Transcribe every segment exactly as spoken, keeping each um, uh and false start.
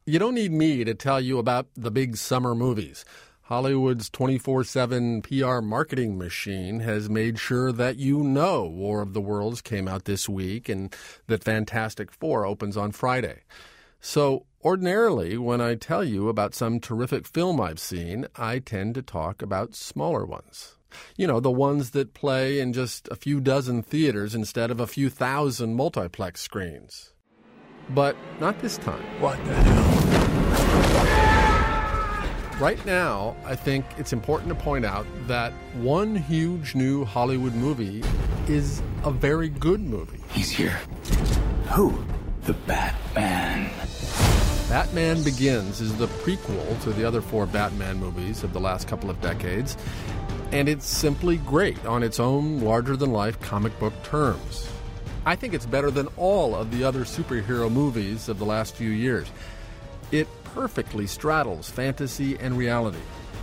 You don't need me to tell you about the big summer movies. Hollywood's twenty-four seven P R marketing machine has made sure that you know War of the Worlds came out this week and that Fantastic Four opens on Friday. So ordinarily, when I tell you about some terrific film I've seen, I tend to talk about smaller ones. You know, the ones that play in just a few dozen theaters instead of a few thousand multiplex screens. But not this time. What the hell? Right now, I think it's important to point out that one huge new Hollywood movie is a very good movie. He's here. Who? The Batman. Batman Begins is the prequel to the other four Batman movies of the last couple of decades, and it's simply great on its own larger-than-life comic book terms. I think it's better than all of the other superhero movies of the last few years. It perfectly straddles fantasy and reality.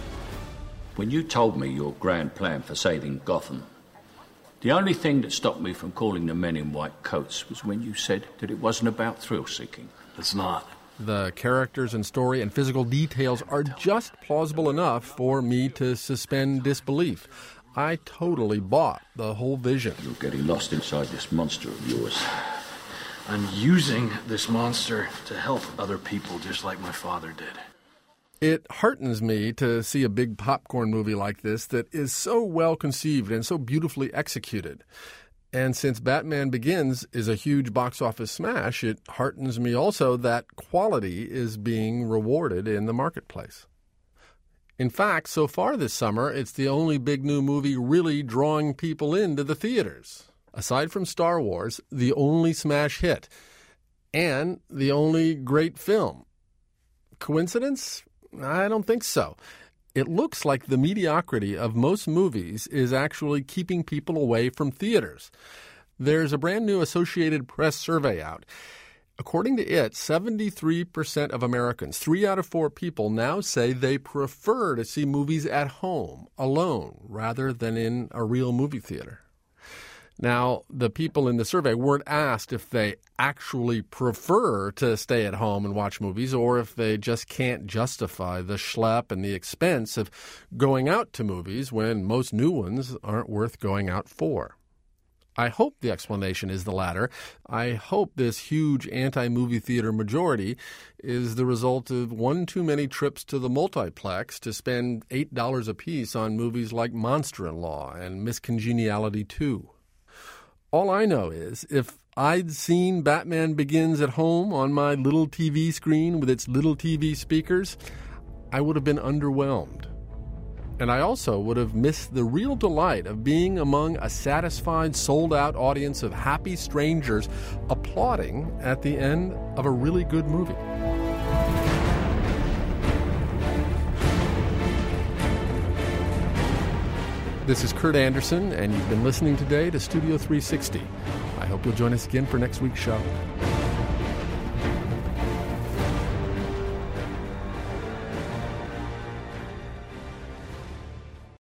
When you told me your grand plan for saving Gotham, the only thing that stopped me from calling the men in white coats was when you said that it wasn't about thrill-seeking. It's not. The characters and story and physical details are just plausible enough for me to suspend disbelief. I totally bought the whole vision. You're getting lost inside this monster of yours. I'm using this monster to help other people just like my father did. It heartens me to see a big popcorn movie like this that is so well conceived and so beautifully executed. And since Batman Begins is a huge box office smash, it heartens me also that quality is being rewarded in the marketplace. In fact, so far this summer, it's the only big new movie really drawing people into the theaters. Aside from Star Wars, the only smash hit, and the only great film. Coincidence? I don't think so. It looks like the mediocrity of most movies is actually keeping people away from theaters. There's a brand new Associated Press survey out. According to it, seventy-three percent of Americans, three out of four people, now say they prefer to see movies at home, alone, rather than in a real movie theater. Now, the people in the survey weren't asked if they actually prefer to stay at home and watch movies or if they just can't justify the schlep and the expense of going out to movies when most new ones aren't worth going out for. I hope the explanation is the latter. I hope this huge anti-movie theater majority is the result of one too many trips to the multiplex to spend eight dollars apiece on movies like Monster-in-Law and Miss Congeniality two. All I know is if I'd seen Batman Begins at home on my little T V screen with its little T V speakers, I would have been underwhelmed. And I also would have missed the real delight of being among a satisfied, sold-out audience of happy strangers applauding at the end of a really good movie. This is Kurt Anderson, and you've been listening today to Studio three sixty. I hope you'll join us again for next week's show.